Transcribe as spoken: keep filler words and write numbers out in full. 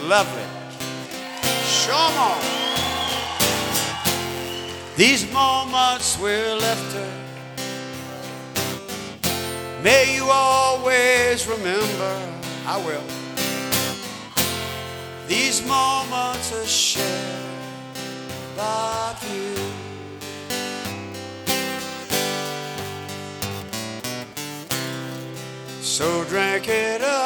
lovely. Show 'em on. These moments we're left to, may you always remember. I will. These moments are shared by few. So drink it up.